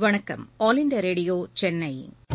வணக்கம். All India radio Chennai.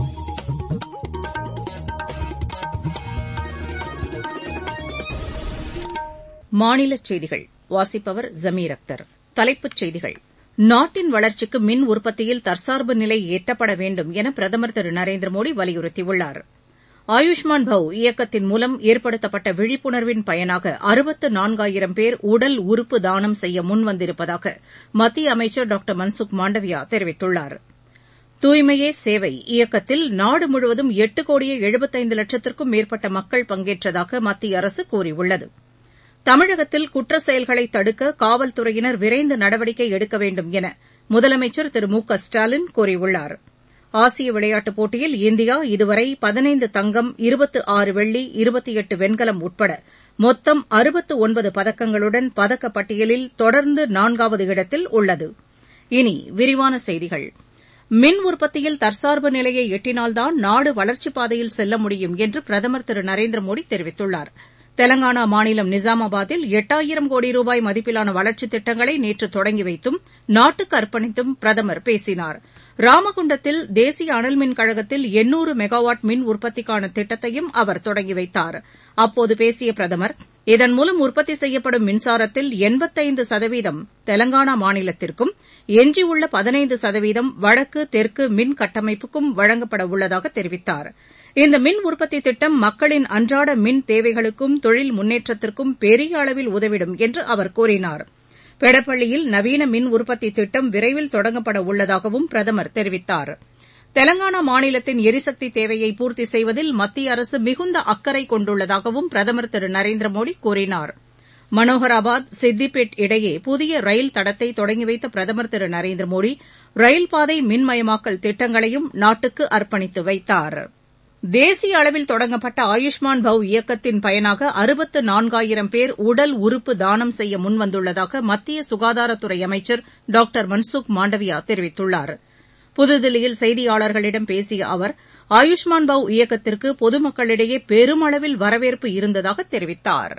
மாநிலச் செய்திகள் வாசிப்பவர் ஜமீர் அக்தர். தலைப்புச் செய்திகள். நாட்டின் வளர்ச்சிக்கு மின் உற்பத்தியில் தற்சார்பு நிலை எட்டப்பட வேண்டும் என பிரதமர் திரு நரேந்திர மோடி வலியுறுத்தியுள்ளார். ஆயுஷ்மான் பவ் இயக்கத்தின் மூலம் ஏற்படுத்தப்பட்ட விழிப்புணர்வின் பயனாக 64,000 பேர் உடல் உறுப்பு தானம் செய்ய முன்வந்திருப்பதாக மத்திய அமைச்சர் டாக்டர் மன்சுக் மாண்டவியா தெரிவித்துள்ளார். தூய்மையே சேவை இயக்கத்தில் நாடு முழுவதும் 8,75,00,000க்கும் மேற்பட்ட மக்கள் பங்கேற்றதாக மத்திய அரசு கூறியுள்ளது. தமிழகத்தில் குற்றச் செயல்களை தடுக்க காவல்துறையினர் விரைந்து நடவடிக்கை எடுக்க வேண்டும் என முதலமைச்சர் திரு மு க ஸ்டாலின் கூறியுள்ளார். ஆசிய விளையாட்டுப் போட்டியில் இந்தியா இதுவரை 15 தங்கம், 26 வெள்ளி, 28 வெண்கலம் உட்பட மொத்தம் 69 பதக்கங்களுடன் பதக்கப்பட்டியலில் தொடர்ந்து 4வது இடத்தில் உள்ளது. இனி விரிவான செய்திகள். மின் உற்பத்தியில் தற்சார்பு நிலையை எட்டினால்தான் நாடு வளர்ச்சிப் பாதையில் செல்ல முடியும் என்று பிரதமர் திரு நரேந்திர மோடி தெரிவித்துள்ளார். தெலங்கானா மாநிலம் நிஜாமாபாத்தில் 8000 கோடி ரூபாய் மதிப்பிலான வளர்ச்சித் திட்டங்களை நேற்று தொடங்கி வைத்தும் நாட்டுக்கு அர்ப்பணித்தும் பிரதமர் பேசினார். ராமகுண்டத்தில் தேசிய அனல்மின் கழகத்தில் 800 மெகாவாட் மின் உற்பத்திக்கான திட்டத்தையும் அவர் தொடங்கி வைத்தார். அப்போது பேசிய பிரதமர், இதன் மூலம் உற்பத்தி செய்யப்படும் மின்சாரத்தில் 85% தெலங்கானா மாநிலத்திற்கும், எஞ்சியுள்ள 15% வடக்கு, தெற்கு மின் கட்டமைப்புக்கும் வழங்கப்பட உள்ளதாக தெரிவித்தார். இந்த மின் உற்பத்தி திட்டம் மக்களின் அன்றாட மின் தேவைகளுக்கும் தொழில் முன்னேற்றத்திற்கும் பெரிய அளவில் உதவிடும் என்று அவர் கூறினார். பெடப்பள்ளியில் நவீன மின் உற்பத்தி திட்டம் விரைவில் தொடங்கப்பட உள்ளதாகவும் பிரதமர் தெரிவித்தார். தெலங்கானா மாநிலத்தின் எரிசக்தி தேவையை பூர்த்தி செய்வதில் மத்திய அரசு மிகுந்த அக்கறை கொண்டுள்ளதாகவும் பிரதமர் திரு நரேந்திர மோடி கூறினார். மனோகராபாத் சித்திபேட் இடையே புதிய ரயில் தடத்தை தொடங்கி வைத்த பிரதமர் திரு நரேந்திர மோடி ரயில் பாதை மின்மயமாக்கல் திட்டங்களையும் நாட்டுக்கு அர்ப்பணித்து வைத்தார். தேசிய அளவில் தொடங்கப்பட்ட ஆயுஷ்மான் பவ் இயக்கத்தின் பயனாக 64,000 பேர் உடல் உறுப்பு தானம் செய்ய முன்வந்துள்ளதாக மத்திய சுகாதாரத்துறை அமைச்சர் டாக்டர் மன்சுக் மாண்டவியா தெரிவித்துள்ளார். புதுதில்லியில் செய்தியாளர்களிடம் பேசிய அவர், ஆயுஷ்மான் பவ் இயக்கத்திற்கு பொதுமக்களிடையே பெருமளவில் வரவேற்பு இருந்ததாக தெரிவித்தார்.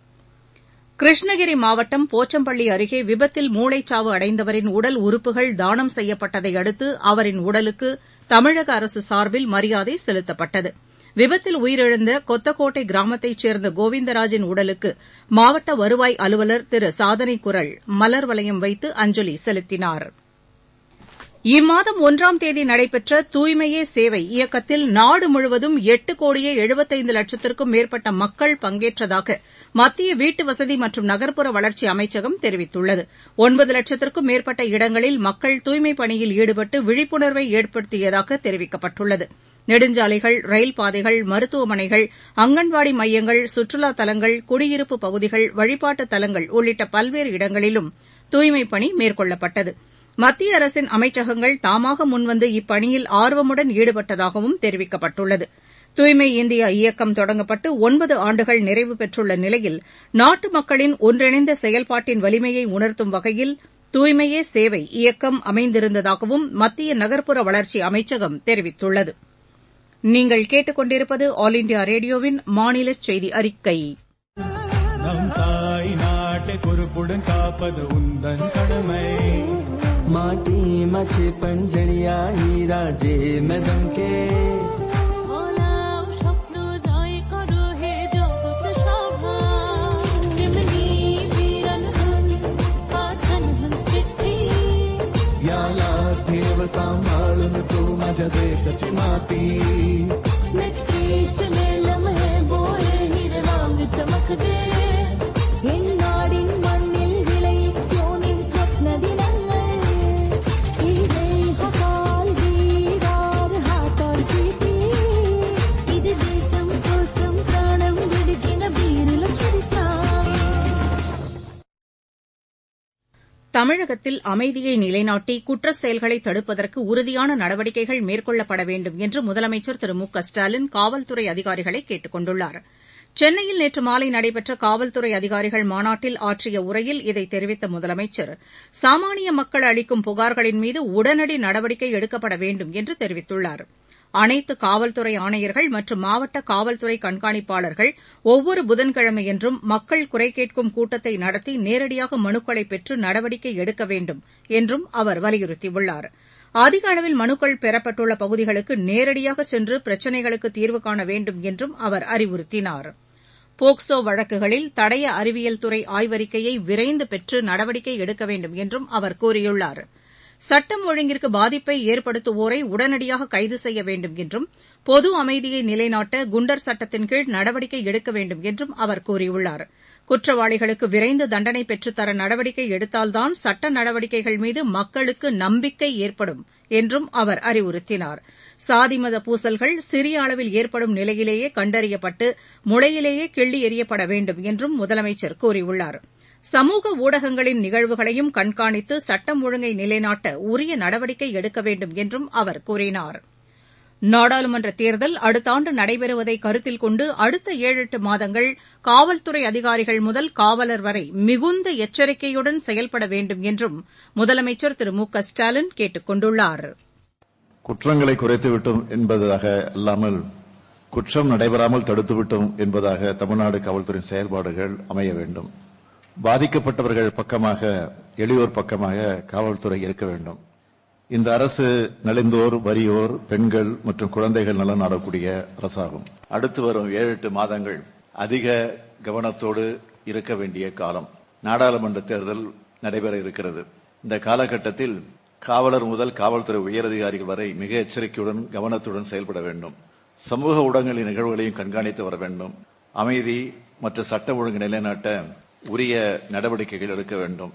கிருஷ்ணகிரி மாவட்டம் போச்சம்பள்ளி அருகே விபத்தில் மூளைச்சாவு அடைந்தவரின் உடல் உறுப்புகள் தானம் செய்யப்பட்டதை அடுத்து அவரின் உடலுக்கு தமிழக அரசு சார்பில் மரியாதை செலுத்தப்பட்டது. விபத்தில் உயிரிழந்த கொத்தக்கோட்டை கிராமத்தைச் சேர்ந்த கோவிந்தராஜின் உடலுக்கு மாவட்ட வருவாய் அலுவலர் திரு சாதனை குரல் மலர் வளையம் வைத்து அஞ்சலி செலுத்தினார். இம்மாதம் 1ஆம் தேதி நடைபெற்ற தூய்மையே சேவை இயக்கத்தில் நாடு முழுவதும் 8,75,00,000க்கும் மேற்பட்ட மக்கள் பங்கேற்றதாக மத்திய வீட்டுவசதி மற்றும் நகர்ப்புற வளர்ச்சி அமைச்சகம் தெரிவித்துள்ளது. 9 லட்சத்திற்கும் மேற்பட்ட இடங்களில் மக்கள் தூய்மைப் பணியில் ஈடுபட்டு விழிப்புணர்வை ஏற்படுத்தியதாக தெரிவிக்கப்பட்டுள்ளது. நெடுஞ்சாலைகள், ரயில் பாதைகள், மருத்துவமனைகள், அங்கன்வாடி மையங்கள், சுற்றுலாத் தலங்கள், குடியிருப்பு பகுதிகள், வழிபாட்டுத் தலங்கள் உள்ளிட்ட பல்வேறு இடங்களிலும் தூய்மைப் பணி மேற்கொள்ளப்பட்டது. மத்திய அரசின் அமைச்சகங்கள் தாமாக முன்வந்து இப்பணியில் ஆர்வமுடன் ஈடுபட்டதாகவும் தெரிவிக்கப்பட்டுள்ளது. தூய்மை இந்தியா இயக்கம் தொடங்கப்பட்டு 9 ஆண்டுகள் நிறைவு பெற்றுள்ள நிலையில் நாட்டு மக்களின் ஒன்றிணைந்த செயல்பாட்டின் வலிமையை உணர்த்தும் வகையில் தூய்மையே சேவை இயக்கம் அமைந்திருந்ததாகவும் மத்திய நகர்ப்புற வளர்ச்சி அமைச்சகம் தெரிவித்துள்ளது. நீங்கள் கேட்டுக் கொண்டிருப்பது ஆல் இண்டியா ரேடியோவின் மாநிலச் செய்தி அறிக்கை. நம் தாய் நாட்டை பொறுப்புடன் காப்பது உந்தன் கடமை. மாட்டி மச்சி பஞ்சணியா हीरा जे में दमके याला देव सांभाळून तू माझ्या देशाची माती नक्की चले लम्हे बोले हिरवांग चमकते नाडिन मण्णिल विळयिक्को निन स्वप्न दिनंगळ इदे हकाल वीरार हातार सीती इदु देशम कोसम प्राणम विडिचिन वीरुल चरित्र. தமிழகத்தில் அமைதியை நிலைநாட்டி குற்றச் செயல்களை தடுப்பதற்கு உறுதியான நடவடிக்கைகள் மேற்கொள்ளப்பட வேண்டும் என்று முதலமைச்சர் திரு மு க ஸ்டாலின் காவல்துறை அதிகாரிகளை கேட்டுக் கொண்டுள்ளார். சென்னையில் நேற்று மாலை நடைபெற்ற காவல்துறை அதிகாரிகள் மாநாட்டில் ஆற்றிய உரையில் இதை தெரிவித்த முதலமைச்சர், சாமானிய மக்கள் அளிக்கும் புகார்களின் மீது உடனடி நடவடிக்கை எடுக்கப்பட வேண்டும் என்று தெரிவித்துள்ளார். அனைத்து காவல்துறை ஆணையர்கள் மற்றும் மாவட்ட காவல்துறை கண்காணிப்பாளர்கள் ஒவ்வொரு புதன்கிழமையன்றும் மக்கள் குறை கேட்கும் கூட்டத்தை நடத்தி நேரடியாக மனுக்களை பெற்று நடவடிக்கை எடுக்க வேண்டும் என்றும் அவர் வலியுறுத்தியுள்ளார். அதிக அளவில் மனுக்கள் பெறப்பட்டுள்ள பகுதிகளுக்கு நேரடியாக சென்று பிரச்சினைகளுக்கு தீர்வு காண வேண்டும் என்றும் அவர் அறிவுறுத்தினார். போக்சோ வழக்குகளில் தடய அறிவியல் துறை ஆய்வறிக்கையை விரைந்து பெற்று நடவடிக்கை எடுக்க வேண்டும் என்றும் அவர் கூறியுள்ளார். சட்டம் ஒழுங்கிற்கு பாதிப்பை ஏற்படுத்துவோரை உடனடியாக கைது செய்ய வேண்டும் என்றும் பொது அமைதியை நிலைநாட்ட குண்டர் சட்டத்தின் கீழ் நடவடிக்கை எடுக்க வேண்டும் என்றும் அவர் கூறியுள்ளார். குற்றவாளிகளுக்கு விரைந்து தண்டனை பெற்றுத்தர நடவடிக்கை எடுத்தால்தான் சட்ட நடவடிக்கைகள் மீது மக்களுக்கு நம்பிக்கை ஏற்படும் என்றும் அவர் அறிவுறுத்தினார். சாதி மத பூசல்கள் சிறிய அளவில் ஏற்படும் நிலையிலேயே கண்டறியப்பட்டு முளையிலேயே கிள்ளி எறியப்பட வேண்டும் என்றும் முதலமைச்சர் கூறியுள்ளார். சமூக ஊடகங்களின் நிகழ்வுகளையும் கண்காணித்து சட்டம் ஒழுங்கை நிலைநாட்ட உரிய நடவடிக்கை எடுக்க வேண்டும் என்றும் அவர் கூறினார். நாடாளுமன்ற தேர்தல் அடுத்த ஆண்டு நடைபெறுவதை கருத்தில் கொண்டு அடுத்த 7-8 மாதங்கள் காவல்துறை அதிகாரிகள் முதல் காவலர் வரை மிகுந்த எச்சரிக்கையுடன் செயல்பட வேண்டும் என்றும் முதலமைச்சர் திரு மு க ஸ்டாலின் கேட்டுக் கொண்டுள்ளார். குற்றங்களை குறைத்துவிட்டோம் என்பதாக அல்லாமல் குற்றம் நடைபெறாமல் தடுத்துவிட்டோம் என்பதாக தமிழ்நாடு காவல்துறையின் செயல்பாடுகள் அமைய வேண்டும். பாதிக்கப்பட்டவர்கள் பக்கமாக, எளியோர் பக்கமாக காவல்துறை இருக்க வேண்டும். இந்த அரசு நலிந்தோர், வறியோர், பெண்கள் மற்றும் குழந்தைகள் நலன் நாடக்கூடிய அரசாகும். அடுத்து வரும் 7-8 மாதங்கள் அதிக கவனத்தோடு இருக்க வேண்டிய காலம். நாடாளுமன்ற தேர்தல் நடைபெற இருக்கிறது. இந்த காலகட்டத்தில் காவலர் முதல் காவல்துறை உயரதிகாரிகள் வரை மிக எச்சரிக்கையுடன் கவனத்துடன் செயல்பட வேண்டும். சமூக ஊடகங்களின் நிகழ்வுகளையும் கண்காணித்து வர வேண்டும். அமைதி மற்றும் சட்ட ஒழுங்கு நிலைநாட்ட உரிய நடவடிக்கைகள் எடுக்க வேண்டும்.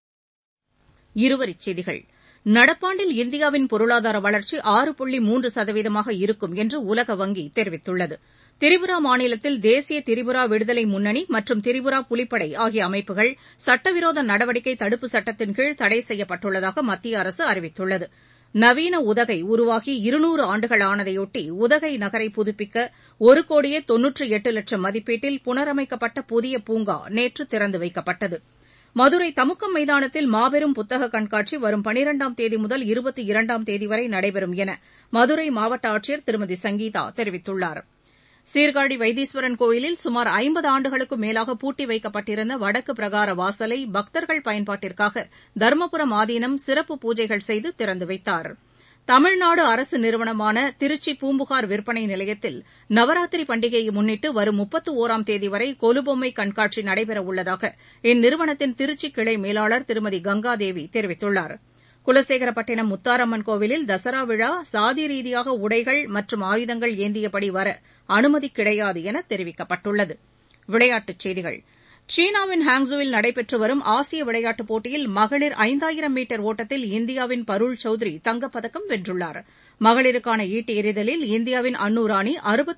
இருவரிச் செய்திகள். நடப்பாண்டில் இந்தியாவின் பொருளாதார வளர்ச்சி 6.3% இருக்கும் என்று உலக வங்கி தெரிவித்துள்ளது. திரிபுரா மாநிலத்தில் தேசிய திரிபுரா விடுதலை முன்னணி மற்றும் திரிபுரா புலிப்படை ஆகிய அமைப்புகள் சட்டவிரோத நடவடிக்கை தடுப்பு சட்டத்தின் கீழ் தடை செய்யப்பட்டுள்ளதாக மத்திய அரசு அறிவித்துள்ளது. நவீன உதகை உருவாகி 200 ஆண்டுகள் ஆனதையொட்டி உதகை நகரை புதுப்பிக்க 1,98,00,000 மதிப்பீட்டில் புனரமைக்கப்பட்ட புதிய பூங்கா நேற்று திறந்து வைக்கப்பட்டது. மதுரை தமுக்கம் மைதானத்தில் மாபெரும் புத்தக கண்காட்சி வரும் 12ஆம் தேதி முதல் 22ஆம் தேதி வரை நடைபெறும் என மதுரை மாவட்ட ஆட்சியர் திருமதி சங்கீதா தெரிவித்துள்ளார். சீர்காழி வைத்தீஸ்வரன் கோயிலில் சுமார் 50 ஆண்டுகளுக்கும் மேலாக பூட்டி வைக்கப்பட்டிருந்த வடக்கு பிரகார வாசலை பக்தர்கள் பயன்பாட்டிற்காக தருமபுரம் ஆதீனம் சிறப்பு பூஜைகள் செய்து திறந்து வைத்தார். தமிழ்நாடு அரசு நிறுவனமான திருச்சி பூம்புகார் விற்பனை நிலையத்தில் நவராத்திரி பண்டிகையை முன்னிட்டு வரும் 31ஆம் தேதி வரை கொலுபொம்மை கண்காட்சி நடைபெறவுள்ளதாக இந்நிறுவனத்தின் திருச்சி கிளை மேலாளர் திருமதி கங்காதேவி தெரிவித்துள்ளார். குலசேகரப்பட்டினம் முத்தாரம்மன் கோவிலில் தசரா விழா சாதி ரீதியாக உடைகள் மற்றும் ஆயுதங்கள் ஏந்தியபடி வர அனுமதி கிடையாது என தெரிவிக்கப்பட்டுள்ளது. விளையாட்டுச் செய்திகள். சீனாவின் ஹாங்ஸுவில் நடைபெற்று வரும் ஆசிய விளையாட்டுப் போட்டியில் மகளிர் 5000 மீட்டர் ஓட்டத்தில் இந்தியாவின் பருள் சௌத்ரி தங்கப்பதக்கம் வென்றுள்ளார். மகளிருக்கான ஈட்டி எறிதலில் இந்தியாவின் அன்னு ராணி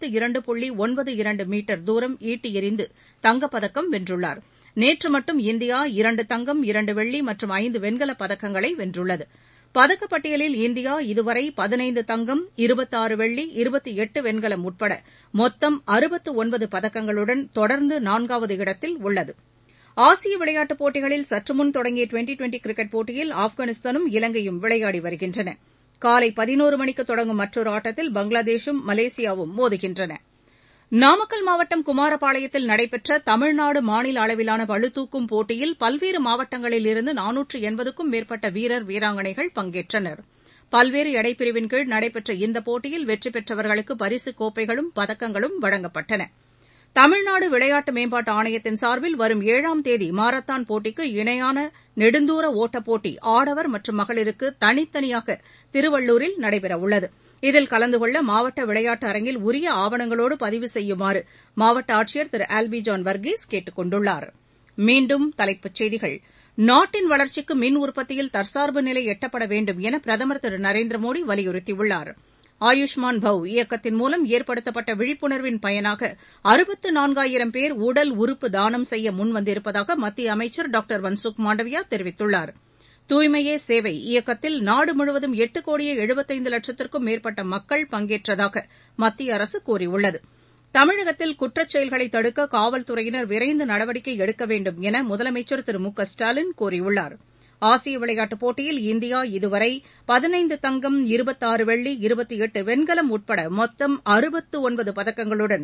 62.92 மீட்டர் தூரம் ஈட்டி எறிந்து தங்கப்பதக்கம் வென்றுள்ளார். நேற்று மட்டும் இந்தியா 2 தங்கம், 2 வெள்ளி மற்றும் 5 வெண்கலப் பதக்கங்களை வென்றுள்ளது. பதக்கப்பட்டியலில் இந்தியா இதுவரை 15 தங்கம், 26 வெள்ளி, 28 வெண்கலம் உட்பட மொத்தம் 69 பதக்கங்களுடன் தொடர்ந்து 4வது இடத்தில் உள்ளது. ஆசிய விளையாட்டுப் போட்டிகளில் சற்றுமுன் தொடங்கிய டுவெண்டி கிரிக்கெட் போட்டியில் ஆப்கானிஸ்தானும் இலங்கையும் விளையாடி வருகின்றன. காலை 11 மணிக்கு தொடங்கும் மற்றொரு ஆட்டத்தில் பங்களாதேஷும் மலேசியாவும் மோதுகின்றன. நாமக்கல் மாவட்டம் குமாரபாளையத்தில் நடைபெற்ற தமிழ்நாடு மாநில அளவிலான பளுதூக்கும் போட்டியில் பல்வேறு மாவட்டங்களிலிருந்து 480க்கும் மேற்பட்ட வீரர் வீராங்கனைகள் பங்கேற்றனர். பல்வேறு எடைப்பிரிவின் கீழ் நடைபெற்ற இந்த போட்டியில் வெற்றி பெற்றவர்களுக்கு பரிசுக் கோப்பைகளும் பதக்கங்களும் வழங்கப்பட்டன. தமிழ்நாடு விளையாட்டு மேம்பாட்டு ஆணையத்தின் சார்பில் வரும் 7ஆம் தேதி மாரத்தான் போட்டிக்கு இணையான நெடுந்தூர ஓட்டப் போட்டி ஆடவர் மற்றும் மகளிருக்கு தனித்தனியாக திருவள்ளூரில் நடைபெறவுள்ளது. இதில் கலந்து கொள்ள மாவட்ட விளையாட்டு அரங்கில் உரிய ஆவணங்களோடு பதிவு செய்யுமாறு மாவட்ட ஆட்சியர் திரு ஆல்பி ஜான் வர்கீஸ் கேட்டுக் கொண்டுள்ளார். மீண்டும் தலைப்புச் செய்திகள். நாட்டின் வளர்ச்சிக்கு மின் உற்பத்தியில் தற்சார்பு நிலை எட்டப்பட வேண்டும் என பிரதமர் திரு நரேந்திர மோடி வலியுறுத்தியுள்ளார். ஆயுஷ்மான் பவ் இயக்கத்தின் மூலம் ஏற்படுத்தப்பட்ட விழிப்புணர்வின் பயனாக 64,000 பேர் உடல் உறுப்பு தானம் செய்ய முன்வந்திருப்பதாக மத்திய அமைச்சர் டாக்டர் மன்சுக் மாண்டவியா தெரிவித்துள்ளார். தூய்மையே சேவை இயக்கத்தில் நாடு முழுவதும் 8,75,00,000க்கும் மேற்பட்ட மக்கள் பங்கேற்றதாக மத்திய அரசு கூறியுள்ளது. தமிழகத்தில் குற்றச் செயல்களை தடுக்க காவல்துறையினர் விரைந்து நடவடிக்கை எடுக்க வேண்டும் என முதலமைச்சர் திரு மு க ஸ்டாலின் கூறியுள்ளார். ஆசிய விளையாட்டுப் போட்டியில் இந்தியா இதுவரை 15 தங்கம், 26 வெள்ளி, 28 வெண்கலம் உட்பட மொத்தம் 69 பதக்கங்களுடன்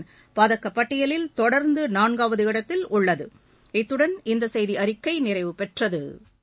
பதக்கப்பட்டியலில் தொடர்ந்து 4வது இடத்தில் உள்ளது. இத்துடன் இந்த செய்தி அறிக்கை நிறைவு பெற்றது.